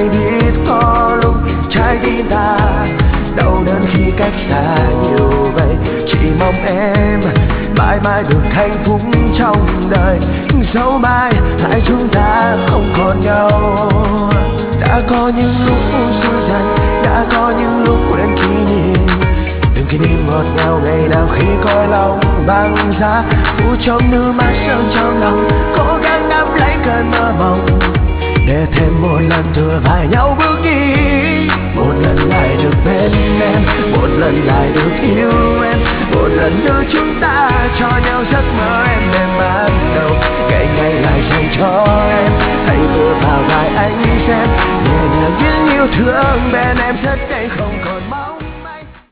ai biết có lúc trái tim ta đau đớn khi cách xa nhiều vậy. Chỉ mong em mãi mãi được hạnh phúc trong đời, dẫu mai hai chúng ta không còn nhau. Đã có những lúc xui dần, đã có những lúc quên kỷ niệm, từng kỷ niệm ngọt ngào ngày nào khi coi lòng băng giá. Phủ trong nước mắt sâu trong lòng, cố gắng nắm lấy cơn mơ mộng, để thêm một lần thừa vai nhau bước đi. Một lần lại được bên em, một lần lại được yêu em, một lần nữa chúng ta cho nhau giấc mơ em đêm ban đầu. Ngày ngày lại dành cho em, hãy vừa vào vai anh xem nhẹ nhàng những yêu thương bên em